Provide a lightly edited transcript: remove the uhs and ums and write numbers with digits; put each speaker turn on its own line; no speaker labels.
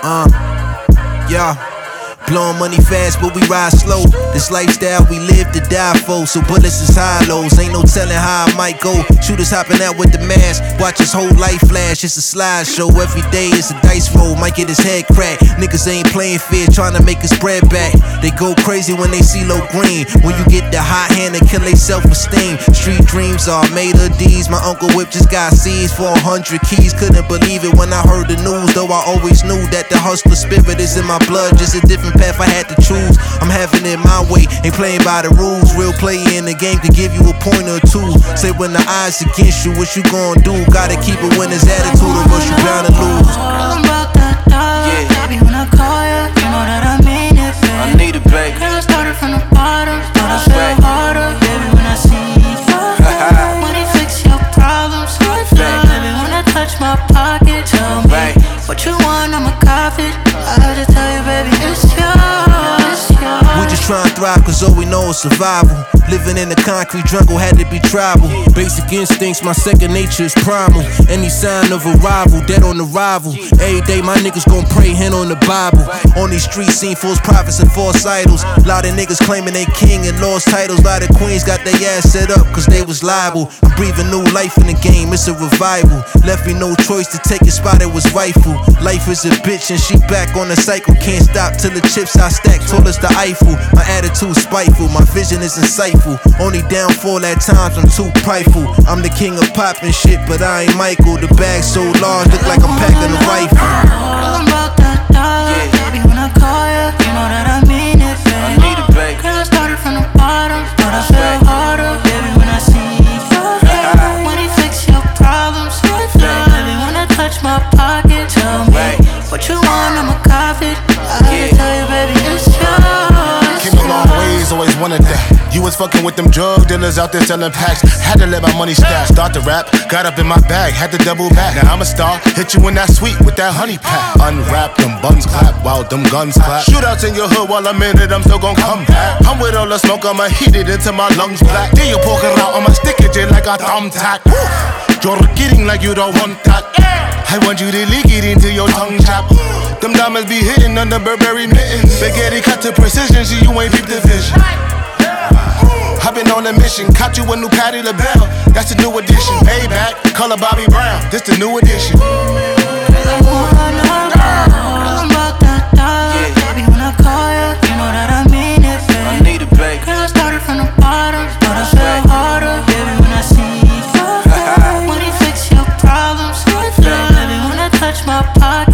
Yeah. Blowing money fast, but we ride slow. This lifestyle we live to die for. So bullets is high lows, ain't no telling how I might go. Shooters hopping out with the mask, watch his whole life flash. It's a slideshow, every day it's a dice roll. Might get his head cracked. Niggas ain't playing fair, trying to make his bread back. They go crazy when they see low green. When you get the hot hand, they kill their self-esteem. Street dreams are made of these. My Uncle Whip just got seized for 100 keys. Couldn't believe it when I heard the news, though I always knew that the hustler spirit is in my blood. Just a different path I had to choose. I'm having it my way, ain't playing by the rules. Real play in the game could give you a point or two. Say when the odds against you, what you gon' do? Gotta keep a winner's attitude or else you bound to lose.
Girl, I'm about that dollar. Baby, when I call you, you know that I mean it, babe.
I need it, babe.
Girl, I started from the bottom, but I feel harder. Baby, when I see you, money fix your problems. Baby, when I touch my pocket, tell me what you want, I'ma cop it. I just tell you, baby, it's yours.
We just tryna thrive, cause all we know is survival. Living in the concrete jungle had to be tribal. Basic instincts, my second nature is primal. Any sign of arrival, dead on arrival. Every day my niggas gon' pray, hand on the Bible. On these streets, seen false prophets and false idols. Lot of niggas claiming they king and lost titles. Lot of queens got their ass set up cause they was liable. I'm breathing new life in the game, it's a revival. Left me no choice to take a spot, it was rightful. Life is a bitch and she back on the cycle. Can't stop till the chips I stack, tall as the Eiffel. My attitude spiteful, my vision is insightful. Only downfall at times, I'm too prideful. I'm the king of poppin' shit, but I ain't Michael. The bag so large, look like I'm packing a rifle.
Girl, I'm about that dollar. Baby, when I call you, you know that I mean it, babe.
I need it, babe.
Girl, I started from the bottom, but I feel harder. Baby, when I see you, money fix your problems. Baby, when I touch my pocket, tell me what you want, I'ma cop it. I just tell you, baby, it's yours.
Came a long ways, always wanted that. You was fucking with them drug dealers out there selling packs. Had to let my money stash. Start to rap, got up in my bag, had to double back. Now I'm a star, hit you in that suite with that honey pack. Unwrap them buns clap while them guns clap. Shootouts in your hood while I'm in it, I'm still gon' come back. I'm with all the smoke, I'ma heat it into my lungs black. Then you poke it out, I'ma stick it in like a thumbtack. You're kidding like you don't want that. I want you to lick it into your tongue chop. Them diamonds be hitting under Burberry mittens. Spaghetti cut to precision, so you ain't peep the vision. I've been on a mission, caught you a new Patti LaBelle. That's the new edition. Payback, color Bobby Brown. This the new edition.
Girl, I'm about that dollar. Baby, when I call you, you know that I mean it, babe.
I need it, babe.
Girl, I started from the bottom, but I feel harder. Baby, when I see you, money fix your problems. Baby, when I touch my pocket.